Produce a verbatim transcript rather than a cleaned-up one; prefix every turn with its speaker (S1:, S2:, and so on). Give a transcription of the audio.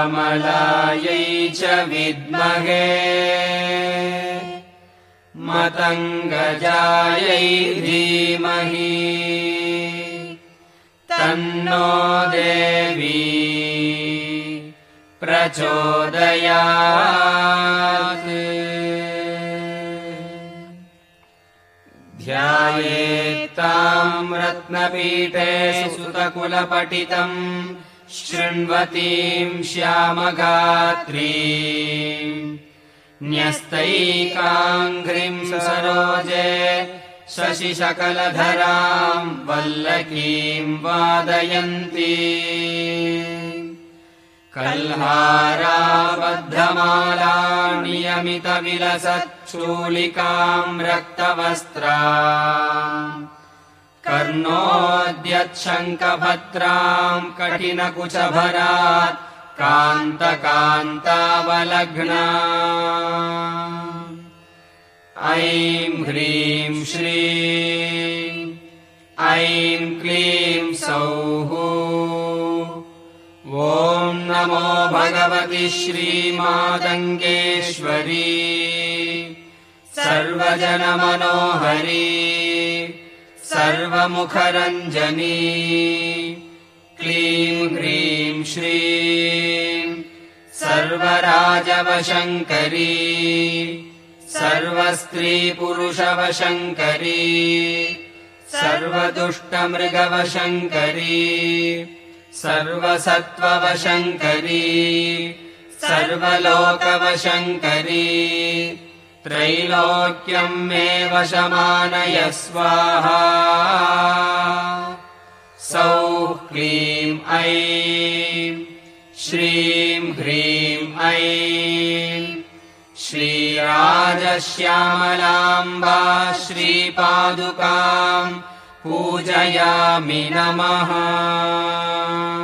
S1: कमलायै च विद्महे मतङ्गजायै धीमहि तन्नो देवी प्रचोदयात्। ध्यायेत्ताम् रत्नपीठे सुतकुलपठितम् शृण्वतीम् श्यामगात्रीम् न्यस्तैकाङ्घ्रिम् सरोजे शशिशकलधराम् वल्लकीम् वादयन्ती कल्हाराबद्धमाला नियमितविलसच्छूलिकाम् रक्तवस्त्रा कर्णोद्यच्छङ्खभद्राम् कठिनकुचभरात् कान्तकान्तावलग्ना ऐं ह्रीं श्रीं ऐं क्लीं सौः। ॐ नमो भगवति श्रीमातङ्गेश्वरी सर्वजनमनोहरी सर्वमुखरञ्जनी क्लीं ह्रीं श्रीं सर्वराजवशङ्करी सर्वस्त्रीपुरुषवशङ्करी सर्वदुष्टमृगवशङ्करी सर्वसत्त्ववशङ्करी सर्वलोकवशङ्करी त्रैलोक्यम् मे वशमानय स्वाहा। सौः क्लीं ऐं श्रीं ह्रीं ऐं श्रीराजश्यामलाम्बा श्रीपादुकाम् पूजयामि नमः।